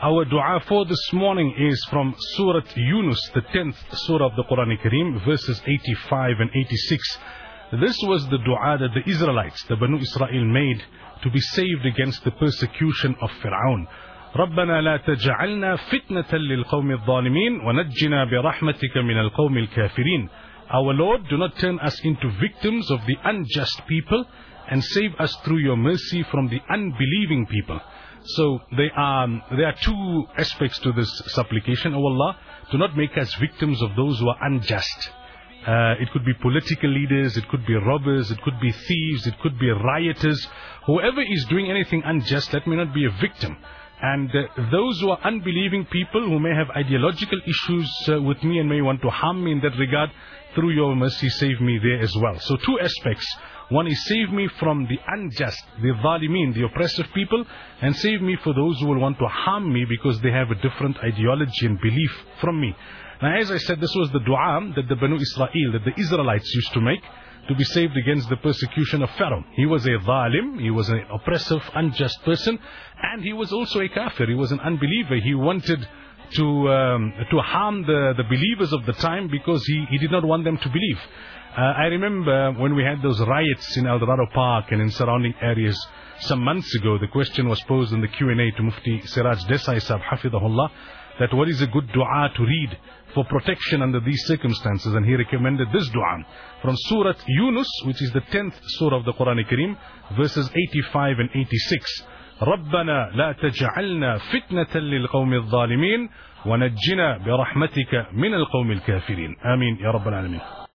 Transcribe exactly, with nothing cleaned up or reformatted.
Our dua for this morning is from Surah Yunus, the tenth Surah of the Quran Kareem, verses eighty-five and eighty-six. This was the dua that the Israelites, the Banu Israel, made to be saved against the persecution of Fir'aun. رَبَّنَا لَا تَجْعَلْنَا فِتْنَةً لِلْقَوْمِ الظَّالِمِينَ وَنَجِّنَا بِرَحْمَتِكَ مِنَ الْقَوْمِ الْكَافِرِينَ. Our Lord, do not turn us into victims of the unjust people, and save us through your mercy from the unbelieving people. So there are, there are two aspects to this supplication. Oh Allah, do not make us victims of those who are unjust. Uh, it could be political leaders, it could be robbers, it could be thieves, it could be rioters. Whoever is doing anything unjust, let me not be a victim. And uh, those who are unbelieving people who may have ideological issues uh, with me and may want to harm me in that regard, through your mercy save me there as well. So two aspects. One is save me from the unjust, the zalimin, the oppressive people, and save me for those who will want to harm me because they have a different ideology and belief from me. Now, as I said, this was the dua that the Banu Israel, that the Israelites used to make to be saved against the persecution of Pharaoh. He was a zalim, he was an oppressive, unjust person, and he was also a kafir, he was an unbeliever. He wanted to um, to harm the, the believers of the time because he, he did not want them to believe. Uh, I remember when we had those riots in El Dorado Park and in surrounding areas some months ago, the question was posed in the Q and A to Mufti Siraj Desai Sahib, Hafidahullah, that what is a good dua to read for protection under these circumstances, and he recommended this dua from Surah Yunus, which is the tenth Surah of the Quran Kareem, verses eighty-five and eighty-six. رَبَّنَا لَا تَجْعَلْنَا فِتْنَةً لِلْقَوْمِ الظَّالِمِينَ وَنَجِّنَا بِرَحْمَتِكَ مِنَ الْقَوْمِ الْكَافِرِينَ. آمين يا رب العالمين.